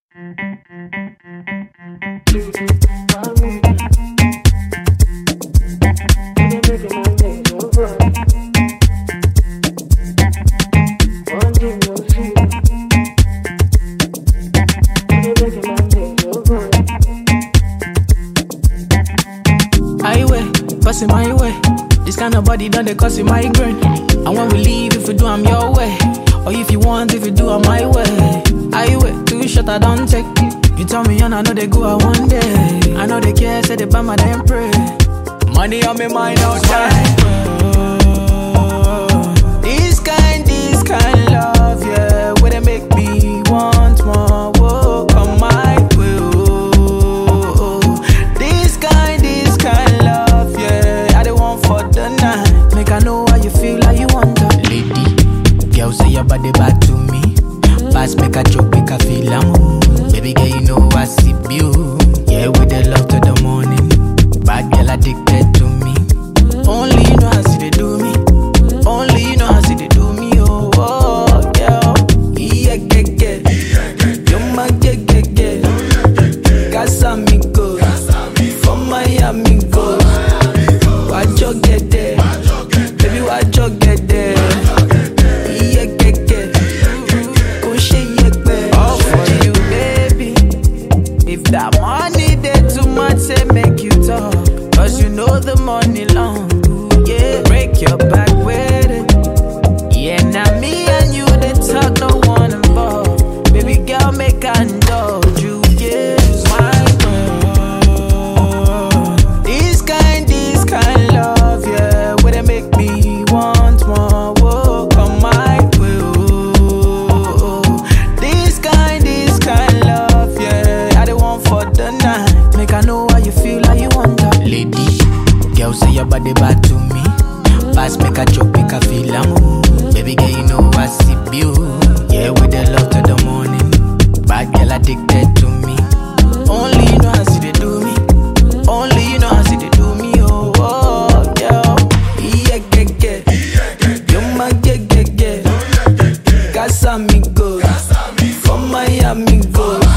Passing my way. This kind of body done they cause you migraine. And when we leave, if you do, I'm your way. Or if you want, if you do, I'm my way. I wait, too short, I don't take. You tell me, and I know they go out one day. I know they care, say they buy my damn pray. Money on me mind all time. This kind love, yeah, where they make me want more. Whoa, come my way. Oh. This kind love, yeah, I the one for the night. Make I know how you feel, how you want to. Lady, girl say your body bad to me. Pass make a joke, make a feel am. Baby girl, you know I see you. Yeah, with the love to the morning. Bad girl addicted to me. Only you know how see they do me. Only you know how see they do me. Oh, girl. Yeah, get. You're my get. Casamigos. From Miami go. Why'd you get there? Baby, why'd you get there? Yeah, get. Go shake it, all for you, baby. If that money there too much, say make you talk. Cause you know the money long. Yeah, break your back with it. Yeah, now me and you, they talk, no one involved. Baby girl, make I indulge you. Yeah, my girl. This kind love, yeah, where they make me want more. Whoa, come my way. Oh. This kind love, yeah, I the one for the night. Make I know how you feel, how you want to. Lady, girl say your body bad to me. Pass make a joke, make a feel am. Baby girl, you know I see you. Yeah, with the love to the morning. Bad girl addicted to me. Only you know how see they do me. Only you know how see they do me. Oh, girl. Yeah, get. You're my get. Casamigos. From Miami go.